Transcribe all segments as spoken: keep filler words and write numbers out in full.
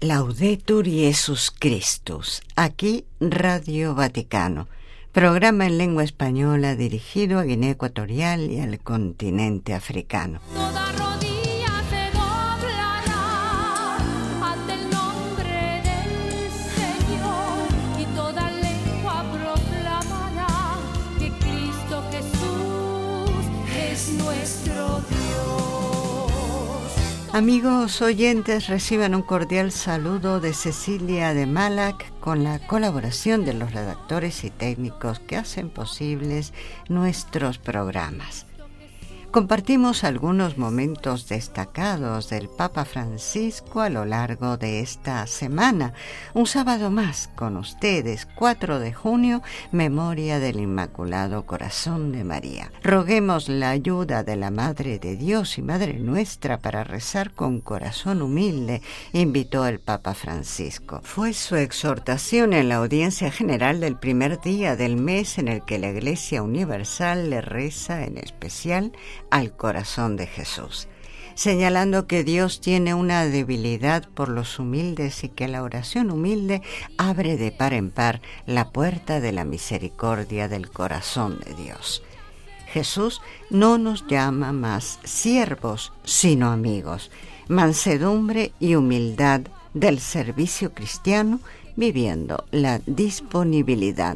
Laudetur Jesus Christus, aquí Radio Vaticano, programa en lengua española dirigido a Guinea Ecuatorial y al continente africano. Toda rodilla se doblará ante el nombre del Señor y toda lengua proclamará que Cristo Jesús es nuestro Dios. Amigos oyentes, reciban un cordial saludo de Cecilia de Malac con la colaboración de los redactores y técnicos que hacen posibles nuestros programas. Compartimos algunos momentos destacados del Papa Francisco a lo largo de esta semana. Un sábado más con ustedes, cuatro de junio, memoria del Inmaculado Corazón de María. Roguemos la ayuda de la Madre de Dios y Madre nuestra para rezar con corazón humilde, invitó el Papa Francisco. Fue su exhortación en la audiencia general del primer día del mes en el que la Iglesia Universal le reza en especial al corazón de Jesús, señalando que Dios tiene una debilidad por los humildes y que la oración humilde abre de par en par la puerta de la misericordia del corazón de Dios. Jesús no nos llama más siervos, sino amigos, mansedumbre y humildad del servicio cristiano, viviendo la disponibilidad.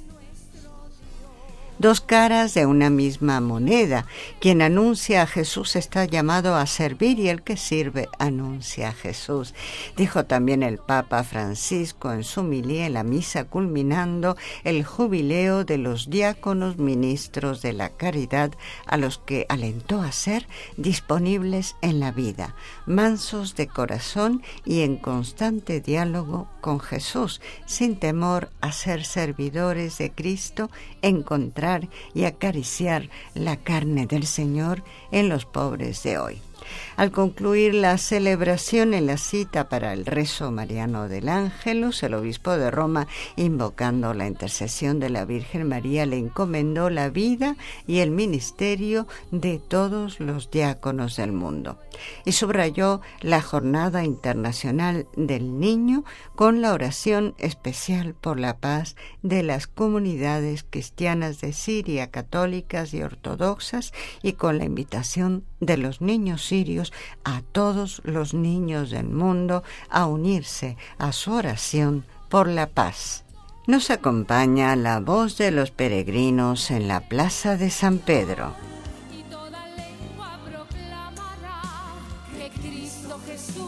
Dos caras de una misma moneda. Quien anuncia a Jesús está llamado a servir y el que sirve anuncia a Jesús. Dijo también el Papa Francisco en su homilía en la misa culminando el jubileo de los diáconos ministros de la caridad, a los que alentó a ser disponibles en la vida, mansos de corazón y en constante diálogo con Jesús, sin temor a ser servidores de Cristo, encontrar y acariciar la carne del Señor en los pobres de hoy. Al concluir la celebración en la cita para el rezo mariano del Ángelus, el obispo de Roma, invocando la intercesión de la Virgen María, le encomendó la vida y el ministerio de todos los diáconos del mundo y subrayó la Jornada Internacional del Niño con la oración especial por la paz de las comunidades cristianas de Siria, católicas y ortodoxas, y con la invitación de los niños sirios a todos los niños del mundo a unirse a su oración por la paz. Nos acompaña la voz de los peregrinos en la Plaza de San Pedro. Y toda lengua proclamará que Cristo Jesús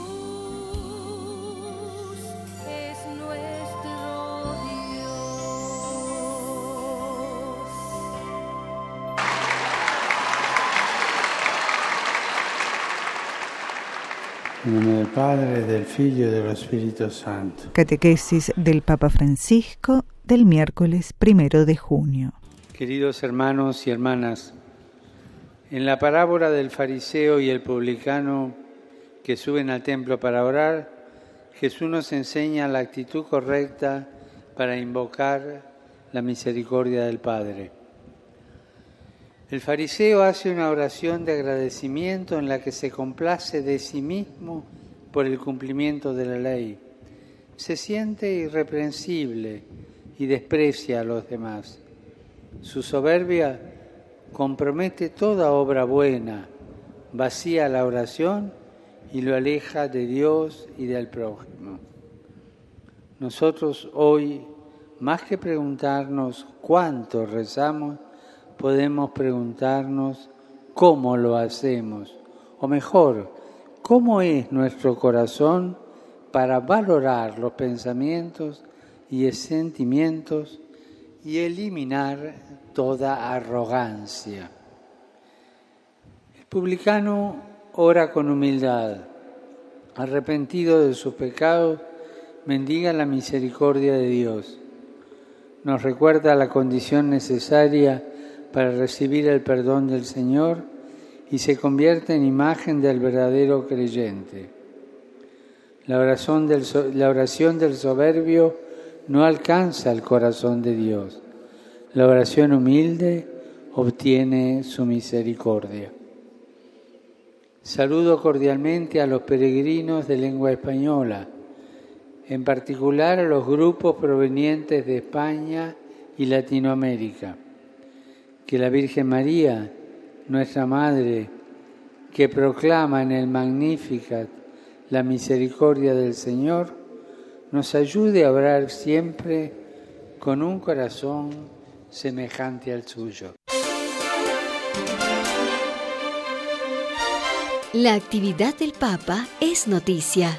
es nuestro Dios. En nombre del Padre, del Figlio y del Espíritu Santo. Catequesis del Papa Francisco del miércoles primero de junio. Queridos hermanos y hermanas, en la parábola del fariseo y el publicano que suben al templo para orar, Jesús nos enseña la actitud correcta para invocar la misericordia del Padre. El fariseo hace una oración de agradecimiento en la que se complace de sí mismo por el cumplimiento de la ley. Se siente irreprensible y desprecia a los demás. Su soberbia compromete toda obra buena, vacía la oración y lo aleja de Dios y del prójimo. Nosotros hoy, más que preguntarnos cuánto rezamos, podemos preguntarnos cómo lo hacemos, o mejor, cómo es nuestro corazón para valorar los pensamientos y sentimientos y eliminar toda arrogancia. El publicano ora con humildad, arrepentido de sus pecados, mendiga la misericordia de Dios. Nos recuerda la condición necesaria para recibir el perdón del Señor y se convierte en imagen del verdadero creyente. La oración del, la oración del soberbio no alcanza el corazón de Dios. La oración humilde obtiene su misericordia. Saludo cordialmente a los peregrinos de lengua española, en particular a los grupos provenientes de España y Latinoamérica. Que la Virgen María, nuestra Madre, que proclama en el Magnificat la misericordia del Señor, nos ayude a obrar siempre con un corazón semejante al suyo. La actividad del Papa es noticia.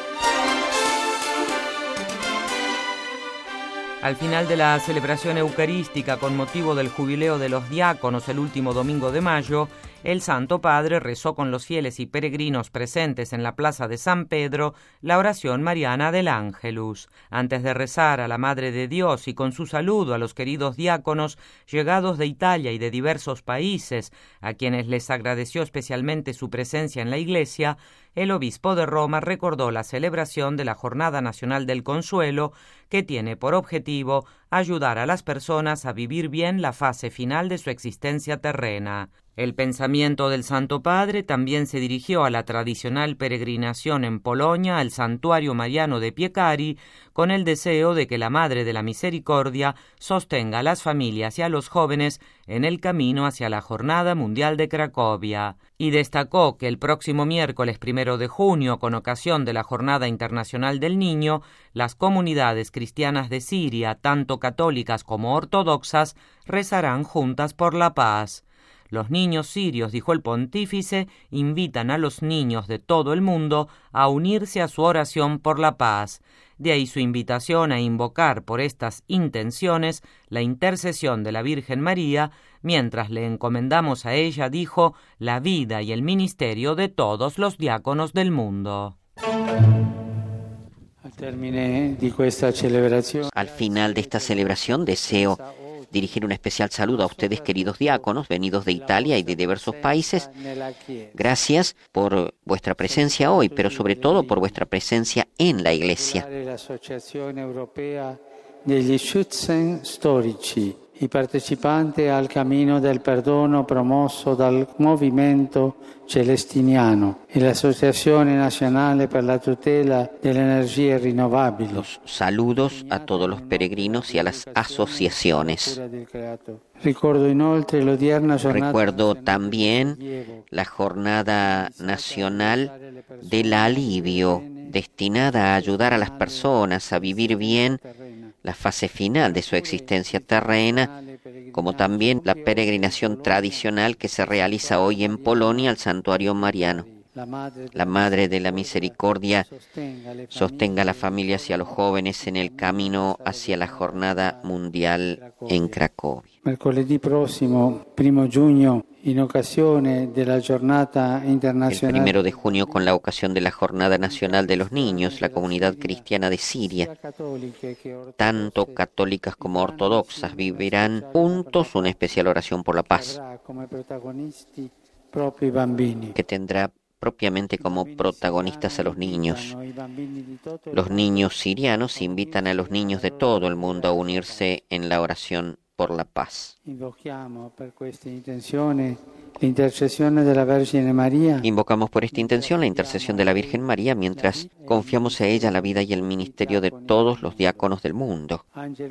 Al final de la celebración eucarística con motivo del jubileo de los diáconos el último domingo de mayo, el Santo Padre rezó con los fieles y peregrinos presentes en la plaza de San Pedro la oración mariana del Ángelus. Antes de rezar a la Madre de Dios y con su saludo a los queridos diáconos llegados de Italia y de diversos países, a quienes les agradeció especialmente su presencia en la Iglesia, el obispo de Roma recordó la celebración de la Jornada Nacional del Consuelo, que tiene por objetivo ayudar a las personas a vivir bien la fase final de su existencia terrena. El pensamiento del Santo Padre también se dirigió a la tradicional peregrinación en Polonia al Santuario Mariano de Piekary, con el deseo de que la Madre de la Misericordia sostenga a las familias y a los jóvenes en el camino hacia la Jornada Mundial de Cracovia. Y destacó que el próximo miércoles primero de junio, con ocasión de la Jornada Internacional del Niño, las comunidades cristianas de Siria, tanto católicas como ortodoxas, rezarán juntas por la paz. Los niños sirios, dijo el pontífice, invitan a los niños de todo el mundo a unirse a su oración por la paz. De ahí su invitación a invocar por estas intenciones la intercesión de la Virgen María, mientras le encomendamos a ella, dijo, la vida y el ministerio de todos los diáconos del mundo. Al final de esta celebración deseo dirigir un especial saludo a ustedes, queridos diáconos, venidos de Italia y de diversos países. Gracias por vuestra presencia hoy, pero sobre todo por vuestra presencia en la Iglesia. I partecipanti al cammino del perdono promosso dal Movimento Celestiniano e l'Associazione Nazionale per la Tutela delle Energie Rinnovabili. Los saludos a todos los peregrinos y a las asociaciones. Recuerdo también la Jornada Nacional del Alivio, destinada a ayudar a las personas a vivir bien la fase final de su existencia terrena, como también la peregrinación tradicional que se realiza hoy en Polonia al Santuario Mariano. La Madre de la Misericordia sostenga a las familias y a los jóvenes en el camino hacia la Jornada Mundial en Cracovia. Mercoledì prossimo, primo giugno, in occasione della Giornata Internazionale. El primero de junio, con la ocasión de la Jornada Nacional de los Niños, la comunidad cristiana de Siria, tanto católicas como ortodoxas, vivirán juntos una especial oración por la paz, que tendrá propiamente como protagonistas a los niños. Los niños sirianos invitan a los niños de todo el mundo a unirse en la oración por la paz. Invocamos por esta intención la intercesión de la Virgen María mientras confiamos a ella la vida y el ministerio de todos los diáconos del mundo.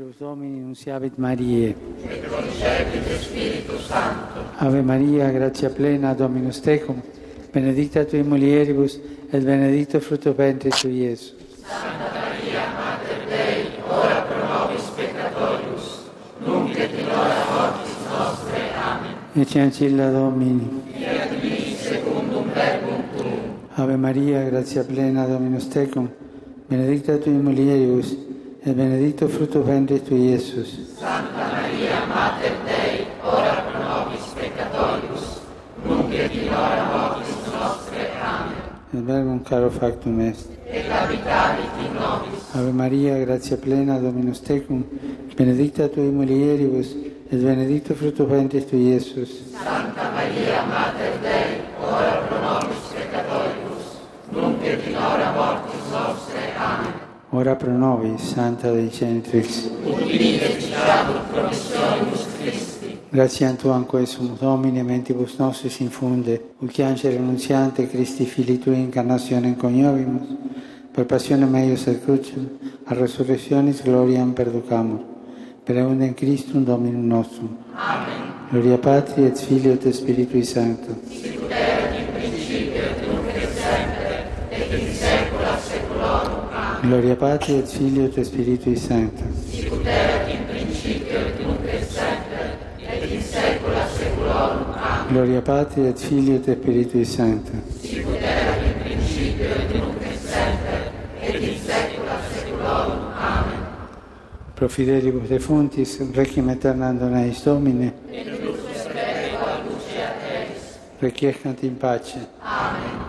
Ave María, gracia plena, Dominus tecum, benedicta tui mulieribus, et benedictus fructus ventris tui, Iesus. Santa Maria, Mater Dei, ora pro nobis peccatoribus, nunc et in hora mortis nostre. Amen. Ecce ancilla Domini. Fiat mi secundum verbum tuum. Ave Maria, gratia plena, Dominus tecum, benedicta tui mulieribus, et benedictus fructus ventris tui, Iesus. Santa Maria, Mater Dei, ora pro nobis peccatoribus, nunc et in hora mortis nostre. Amen. Et verbum caro factum est. Et habitavit in nobis. Ave Maria, gratia plena, Dominus tecum, benedicta tui mulieribus, et benedictus fructus ventris tui, Iesus. Santa Maria, Mater Dei, ora pro nobis peccatoribus, nunc et in hora mortis nostre. Amen. Ora pro nobis, Santa Dei Genitrix. Ut vide diciamur promissionibus Christi. Gratiam Tuam quae sumus Domini, mentibus nostris infunde, ut angelo annunziante Christi Filii Tui incarnationem coniovimus, per passione meius et crucem, a resurrectionis gloriam perducamur, per eundem Christum Dominum nostrum. Amen. Gloria Patri et Filio et Spiritui Sancto. Sicut erat in principio et nunc et semper, et in saecula saeculorum. Amen. Gloria Patri et Filio et Spiritui Sancto. Sicut erat in principio et nunc et semper, et in saecula saeculorum. Amen. Gloria Patri et Filio et Spiritui Sancto. Sicut erat in principio et nunc et semper, et in saecula saeculorum. Amen. Pro fidelibus defuntis, requiem aeternam dona eis Domine. Et lux perpetua luceat eis. Requiescant in pace. Amen.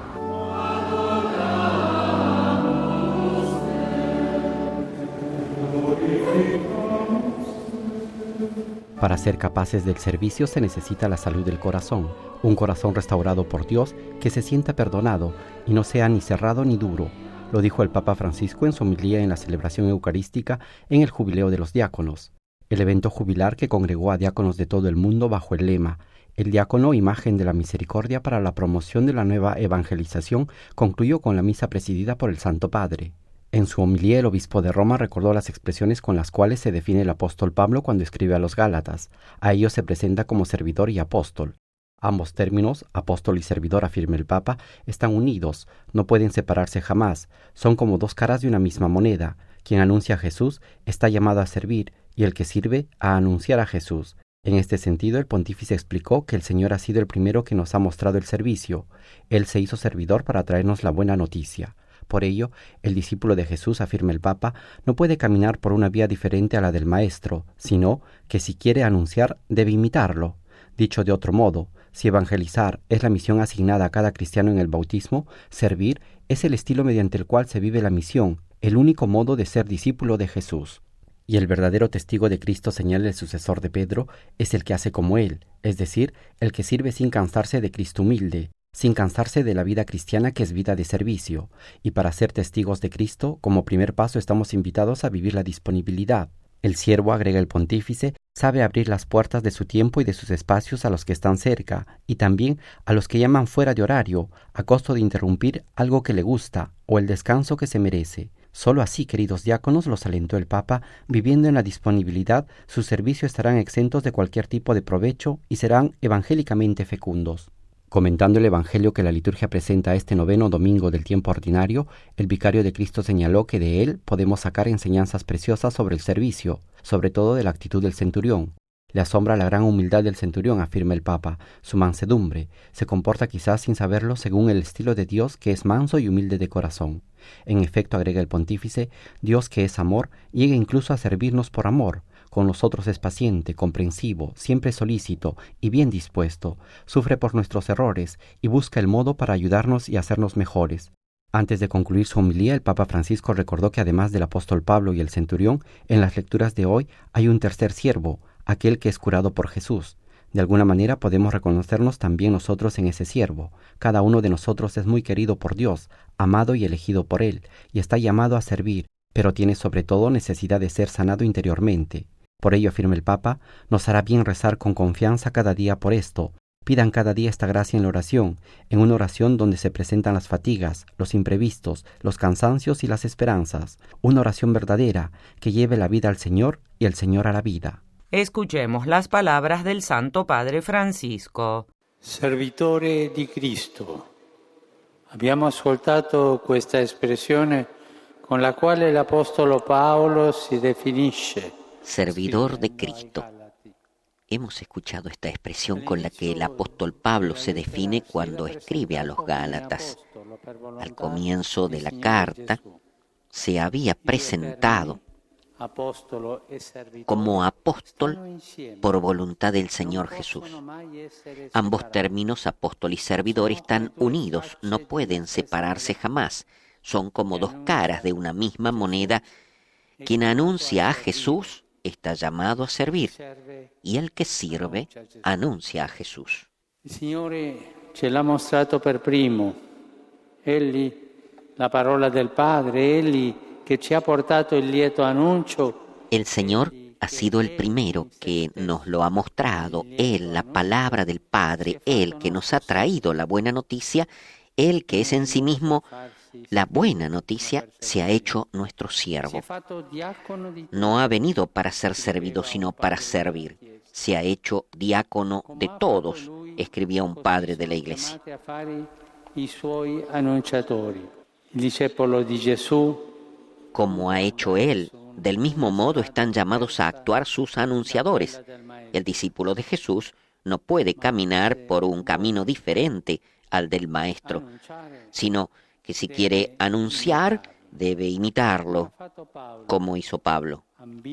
Para ser capaces del servicio se necesita la salud del corazón, un corazón restaurado por Dios que se sienta perdonado y no sea ni cerrado ni duro. Lo dijo el Papa Francisco en su homilía en la celebración eucarística en el Jubileo de los Diáconos, el evento jubilar que congregó a diáconos de todo el mundo bajo el lema «El diácono, imagen de la misericordia para la promoción de la nueva evangelización», concluyó con la misa presidida por el Santo Padre. En su homilía, el obispo de Roma recordó las expresiones con las cuales se define el apóstol Pablo cuando escribe a los Gálatas. A ellos se presenta como servidor y apóstol. Ambos términos, apóstol y servidor, afirma el Papa, están unidos, no pueden separarse jamás, son como dos caras de una misma moneda. Quien anuncia a Jesús está llamado a servir, y el que sirve a anunciar a Jesús. En este sentido, el pontífice explicó que el Señor ha sido el primero que nos ha mostrado el servicio. Él se hizo servidor para traernos la buena noticia. Por ello, el discípulo de Jesús, afirma el Papa, no puede caminar por una vía diferente a la del Maestro, sino que si quiere anunciar, debe imitarlo. Dicho de otro modo, si evangelizar es la misión asignada a cada cristiano en el bautismo, servir es el estilo mediante el cual se vive la misión, el único modo de ser discípulo de Jesús. Y el verdadero testigo de Cristo, señala el sucesor de Pedro, es el que hace como Él, es decir, el que sirve sin cansarse de Cristo humilde, sin cansarse de la vida cristiana que es vida de servicio. Y para ser testigos de Cristo, como primer paso estamos invitados a vivir la disponibilidad. El siervo, agrega el pontífice, sabe abrir las puertas de su tiempo y de sus espacios a los que están cerca, y también a los que llaman fuera de horario, a costo de interrumpir algo que le gusta o el descanso que se merece. Solo así, queridos diáconos, los alentó el Papa, viviendo en la disponibilidad, sus servicios estarán exentos de cualquier tipo de provecho y serán evangélicamente fecundos. Comentando el Evangelio que la liturgia presenta este noveno domingo del tiempo ordinario, el vicario de Cristo señaló que de él podemos sacar enseñanzas preciosas sobre el servicio, sobre todo de la actitud del centurión. Le asombra la gran humildad del centurión, afirma el Papa, su mansedumbre. Se comporta quizás sin saberlo según el estilo de Dios, que es manso y humilde de corazón. En efecto, agrega el pontífice, Dios, que es amor, llega incluso a servirnos por amor. Con nosotros es paciente, comprensivo, siempre solícito y bien dispuesto, sufre por nuestros errores y busca el modo para ayudarnos y hacernos mejores. Antes de concluir su homilía, el Papa Francisco recordó que además del apóstol Pablo y el centurión, en las lecturas de hoy hay un tercer siervo, aquel que es curado por Jesús. De alguna manera podemos reconocernos también nosotros en ese siervo. Cada uno de nosotros es muy querido por Dios, amado y elegido por Él, y está llamado a servir, pero tiene sobre todo necesidad de ser sanado interiormente. Por ello, afirma el Papa, nos hará bien rezar con confianza cada día por esto. Pidan cada día esta gracia en la oración, en una oración donde se presentan las fatigas, los imprevistos, los cansancios y las esperanzas. Una oración verdadera que lleve la vida al Señor y el Señor a la vida. Escuchemos las palabras del Santo Padre Francisco. Servitore di Cristo. Abbiamo ascoltato questa espressione con la quale l'Apostolo Paolo si definisce. Servidor de Cristo. Hemos escuchado esta expresión con la que el apóstol Pablo se define cuando escribe a los Gálatas. Al comienzo de la carta se había presentado como apóstol por voluntad del Señor Jesús. Ambos términos, apóstol y servidor, están unidos, no pueden separarse jamás. Son como dos caras de una misma moneda. Quien anuncia a Jesús está llamado a servir, y el que sirve anuncia a Jesús. Il Signore ce l'ha mostrato per primo. Egli, la parola del Padre, Egli che ci ha portato il lieto annuncio. El Señor ha sido el primero que nos lo ha mostrado, Él, la palabra del Padre, Él que nos ha traído la buena noticia, Él que es en sí mismo la buena noticia, se ha hecho nuestro siervo. No ha venido para ser servido, sino para servir. Se ha hecho diácono de todos, escribía un padre de la Iglesia. Como ha hecho él, del mismo modo están llamados a actuar sus anunciadores. El discípulo de Jesús no puede caminar por un camino diferente al del Maestro, sino que si quiere anunciar, debe imitarlo, como hizo Pablo.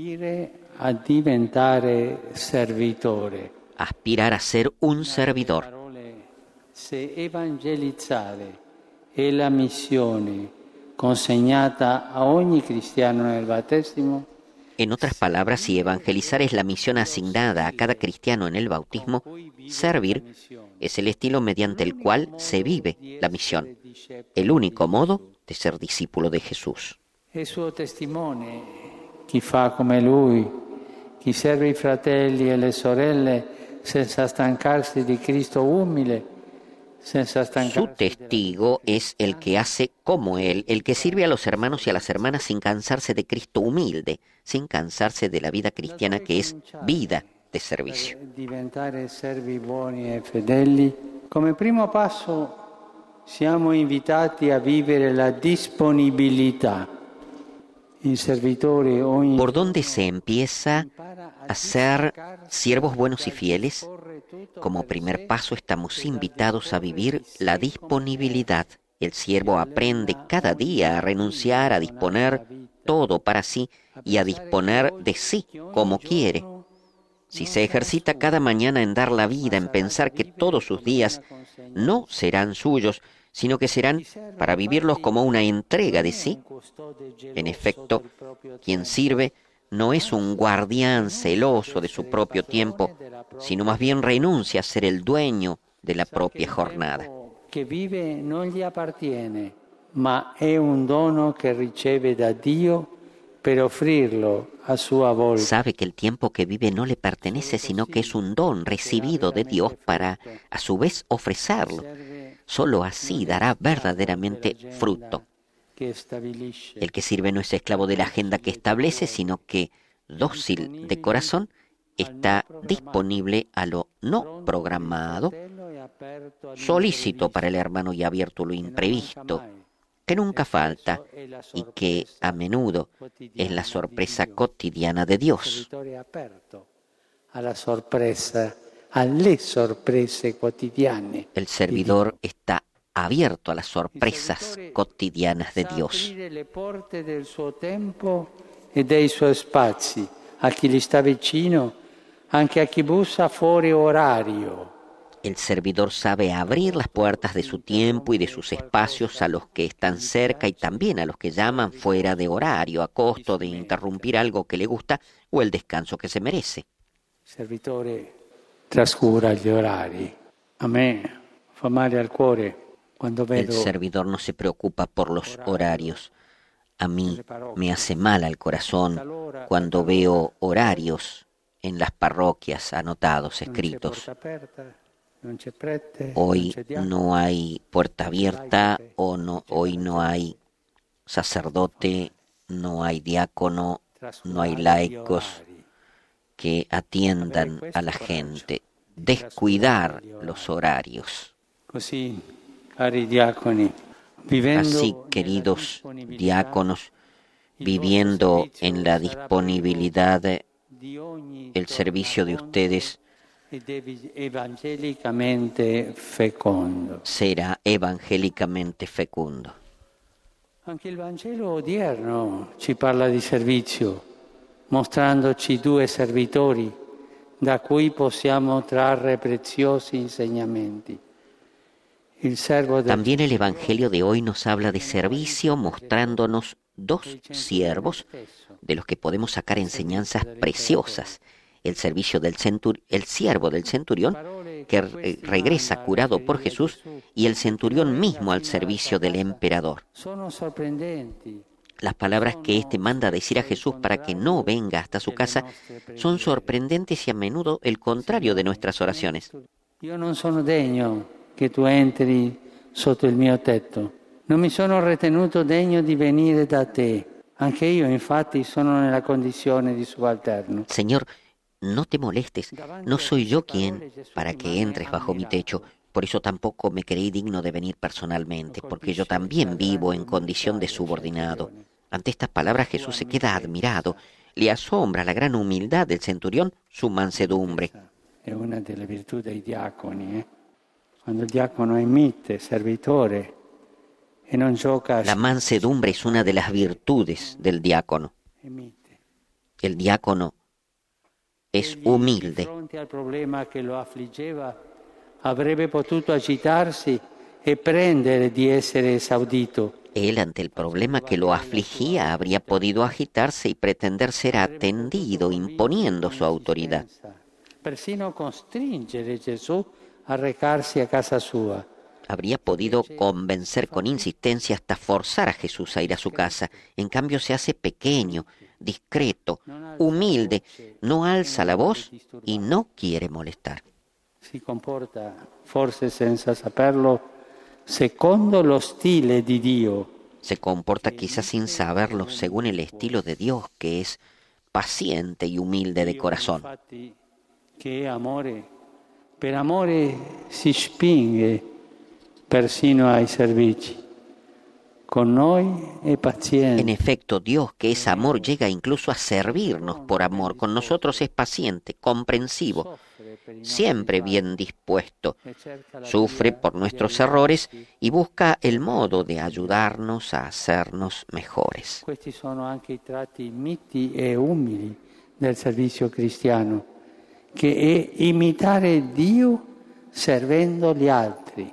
Aspirar a ser un servidor. Se evangelizzare è la missione consegnata a ogni cristiano nel battesimo. En otras palabras, si evangelizar es la misión asignada a cada cristiano en el bautismo, servir es el estilo mediante el cual se vive la misión, el único modo de ser discípulo de Jesús. Es suo testimone chi fa come lui, chi serve i fratelli e le sorelle senza stancarsi di Cristo umile. Su testigo es el que hace como él, el que sirve a los hermanos y a las hermanas sin cansarse de Cristo humilde, sin cansarse de la vida cristiana que es vida de servicio. Diventare servi buoni e fedeli. Come primo passo siamo invitati a vivere la disponibilità. ¿Por dónde se empieza a ser siervos buenos y fieles? Como primer paso estamos invitados a vivir la disponibilidad. El siervo aprende cada día a renunciar, a disponer todo para sí y a disponer de sí como quiere. Si se ejercita cada mañana en dar la vida, en pensar que todos sus días no serán suyos, sino que serán para vivirlos como una entrega de sí. En efecto, quien sirve no es un guardián celoso de su propio tiempo, sino más bien renuncia a ser el dueño de la propia jornada. Que vive no gli appartiene, ma è un dono che riceve da Dio per offrirlo a sua volta. Sabe que el tiempo que vive no le pertenece, sino que es un don recibido de Dios para, a su vez, ofrecerlo. Solo así dará verdaderamente fruto. El que sirve no es esclavo de la agenda que establece, sino que, dócil de corazón, está disponible a lo no programado, solícito para el hermano y abierto a lo imprevisto, que nunca falta y que a menudo es la sorpresa cotidiana de Dios. A la sorpresa, alle sorprese quotidiane. El servidor está abierto a las sorpresas cotidianas de Dios. Le porte del suo tempo e dei suoi spazi a chi gli sta vicino, anche a chi bussa fuori orario. El servidor sabe abrir las puertas de su tiempo y de sus espacios a los que están cerca y también a los que llaman fuera de horario, a costo de interrumpir algo que le gusta o el descanso que se merece. Servitore trascura gli orari. A me fa male al cuore quando vedo. El servidor no se preocupa por los horarios. A mí me hace mal al corazón cuando veo horarios en las parroquias anotados, escritos. Hoy no hay puerta abierta, o no, hoy no hay sacerdote, no hay diácono, no hay laicos que atiendan a la gente. Descuidar los horarios. Así, queridos diáconos, viviendo en la disponibilidad, el servicio de ustedes será evangélicamente fecundo. Anche il Vangelo odierno ci parla di servizio, mostrandoci due servitori da cui possiamo trarre preziosi insegnamenti. También el Evangelio de hoy nos habla de servicio, mostrándonos dos siervos de los que podemos sacar enseñanzas preciosas. El servicio del centur, el siervo del centurión que re- regresa curado por Jesús y el centurión mismo al servicio del emperador. Las palabras que éste manda decir a Jesús para que no venga hasta su casa son sorprendentes y a menudo el contrario de nuestras oraciones. Yo no sono degno que tú entri sotto il mio tetto, Non mi sono ritenuto degno di venire da te. Anche io, infatti, sono nella condizione di subalterno. Señor, no te molestes, no soy yo quien para que entres bajo mi techo. Por eso tampoco me creí digno de venir personalmente, porque yo también vivo en condición de subordinado. Ante estas palabras Jesús se queda admirado. Le asombra la gran humildad del centurión, su mansedumbre. Es una de las virtudes dei diaconi, eh? Cuando el diácono è mite, servitore, e non gioca. La mansedumbre es una de las virtudes del diácono. El diácono es humilde. Fronte al problema che lo affliggeva, avrebbe potuto agitarsi e prendere di essere esaudito. Él, ante el problema que lo afligía, habría podido agitarse y pretender ser atendido, imponiendo su autoridad. Persino costringere Gesù a recarsi a casa sua. Habría podido convencer con insistencia hasta forzar a Jesús a ir a su casa. En cambio se hace pequeño, discreto, humilde, no alza la voz y no quiere molestar. Si comporta, forse senza saperlo, secondo lo stile di Dio. Se comporta quizás sin saberlo según el estilo de Dios, que es paciente y humilde de corazón. Che è amore, per amore si spinge persino ai servizi. Con noi è paziente. En efecto, Dios, que es amor, llega incluso a servirnos por amor. Con nosotros es paciente, comprensivo, siempre bien dispuesto. Sufre por nuestros errores y busca el modo de ayudarnos a hacernos mejores. Questi sono anche i tratti miti e umili del servizio cristiano, che è imitare Dio servendo gli altri.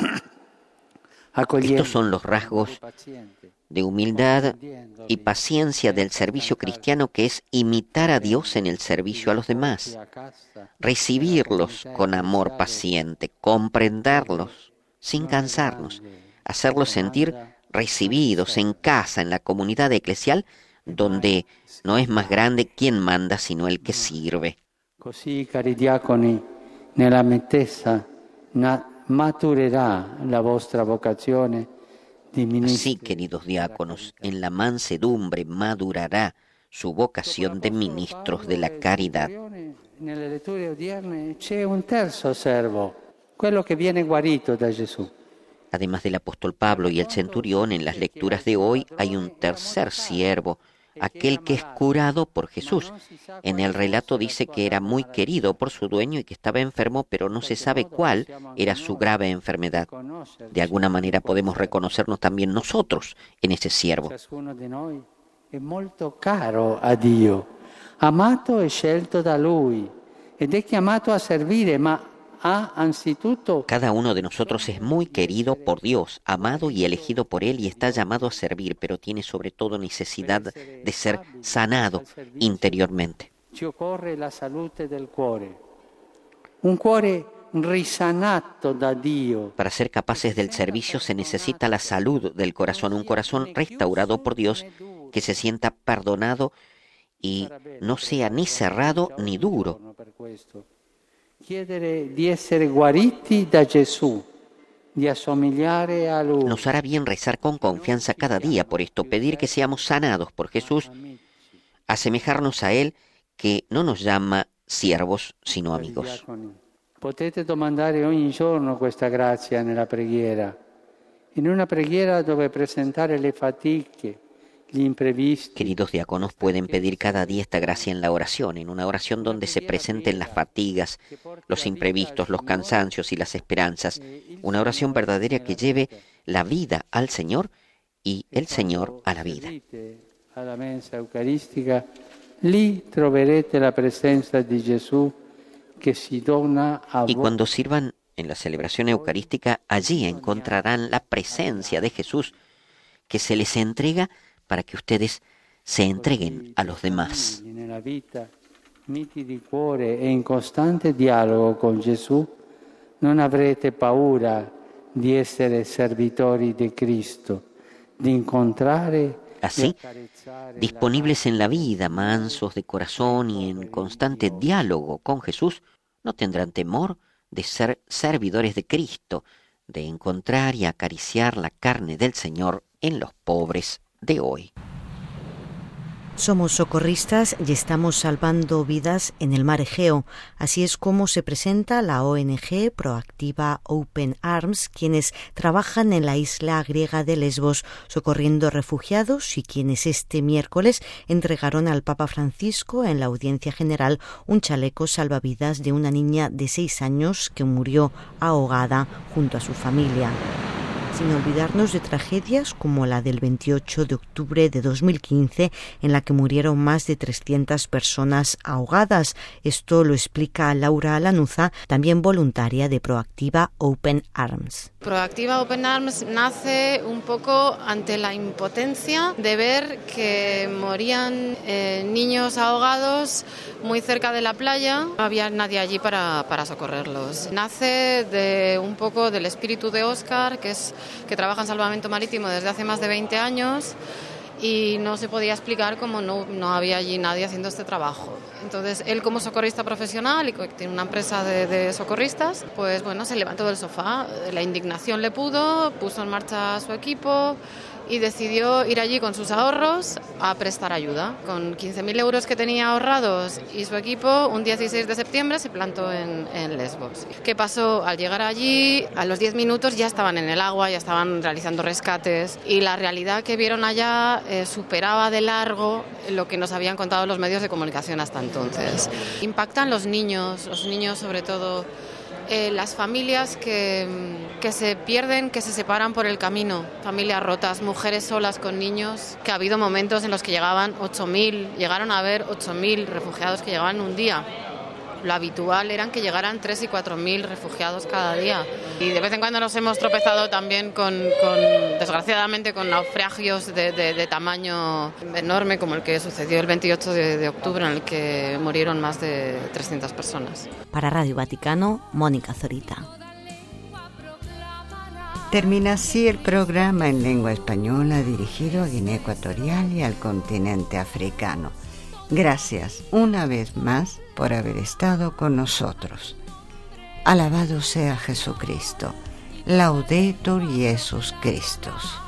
Estos son los rasgos de humildad y paciencia del servicio cristiano, que es imitar a Dios en el servicio a los demás, recibirlos con amor paciente, comprenderlos sin cansarnos, hacerlos sentir recibidos en casa, en la comunidad eclesial, donde no es más grande quien manda sino el que sirve. Così, cari diaconi, nella mitezza maturerà la vostra vocazione di ministri. Así, queridos diáconos, en la mansedumbre madurará su vocación de ministros de la caridad. Nelle letture odierne c'è un terzo servo, quello che viene guarito da Gesù. Además del apóstol Pablo y el centurión, en las lecturas de hoy hay un tercer siervo, aquel que es curado por Jesús. En el relato dice que era muy querido por su dueño y que estaba enfermo, pero no se sabe cuál era su grave enfermedad. De alguna manera podemos reconocernos también nosotros en ese siervo. Ciascuno di noi è molto caro a Dio, amato e scelto da Lui, ed è chiamato a servire, ma ha anzitutto. Cada uno de nosotros es muy querido por Dios, amado y elegido por Él, y está llamado a servir, pero tiene sobre todo necesidad de ser sanado interiormente. Ci occorre la salute del cuore, un cuore risanato da Dio. Para ser capaces del servicio se necesita la salud del corazón, un corazón restaurado por Dios que se sienta perdonado y no sea ni cerrado ni duro. Chiedere di essere guariti da Gesù, di assomigliare a Lui. Nos hará bien rezar con confianza cada día por esto, pedir que seamos sanados por Jesús, asemejarnos a Él, que no nos llama siervos sino amigos. Potete domandare ogni giorno questa grazia nella preghiera, in una preghiera dove presentare le fatiche, gli imprevisti. Queridos diáconos, pueden pedir cada día esta gracia en la oración, en una oración donde se presenten las fatigas, los imprevistos, los cansancios y las esperanzas, una oración verdadera que lleve la vida al Señor y el Señor a la vida. A la mensa eucaristica, lì troverete la presenza di Gesù che si dona a voi. Y cuando sirvan en la celebración eucarística, allí encontrarán la presencia de Jesús que se les entrega para que ustedes se entreguen a los demás. Nella vita, miti di cuore e in costante dialogo con Gesù, non avrete paura di essere servitori di Cristo, di incontrare. Así, disponibles en la vida, mansos de corazón y en constante diálogo con Jesús, no tendrán temor de ser servidores de Cristo, de encontrar y acariciar la carne del Señor en los pobres de hoy. Somos socorristas y estamos salvando vidas en el mar Egeo. Así es como se presenta la O N G Proactiva Open Arms, quienes trabajan en la isla griega de Lesbos socorriendo refugiados y quienes este miércoles entregaron al Papa Francisco en la audiencia general un chaleco salvavidas de una niña de seis años que murió ahogada junto a su familia. Sin olvidarnos de tragedias como la del veintiocho de octubre de dos mil quince, en la que murieron más de trescientas personas ahogadas. Esto lo explica Laura Lanuza, también voluntaria de Proactiva Open Arms. Proactiva Open Arms nace un poco ante la impotencia de ver que morían eh, niños ahogados muy cerca de la playa. No había nadie allí para, para socorrerlos. Nace de un poco del espíritu de Óscar, que es que trabaja en salvamento marítimo desde hace más de veinte años y no se podía explicar cómo no, no había allí nadie haciendo este trabajo. Entonces él, como socorrista profesional y que tiene una empresa de, de socorristas, pues bueno, se levantó del sofá, la indignación le pudo, puso en marcha a su equipo y decidió ir allí con sus ahorros a prestar ayuda. Con quince mil euros que tenía ahorrados y su equipo, un dieciséis de septiembre se plantó en, en Lesbos. ¿Qué pasó? Al llegar allí, a los diez minutos ya estaban en el agua, ya estaban realizando rescates y la realidad que vieron allá eh, superaba de largo lo que nos habían contado los medios de comunicación hasta entonces. Impactan los niños, los niños sobre todo. Eh, las familias que, que se pierden, que se separan por el camino, familias rotas, mujeres solas con niños, que ha habido momentos en los que llegaban ocho mil, llegaron a haber ocho mil refugiados que llegaban un día. Lo habitual eran que llegaran tres y cuatro mil refugiados cada día. Y de vez en cuando nos hemos tropezado también con, con desgraciadamente, con naufragios de, de, de tamaño enorme, como el que sucedió el veintiocho de octubre, en el que murieron más de trescientas personas. Para Radio Vaticano, Mónica Zorita. Termina así el programa en lengua española dirigido a Guinea Ecuatorial y al continente africano. Gracias una vez más por haber estado con nosotros. Alabado sea Jesucristo. Laudetur Jesus Christus.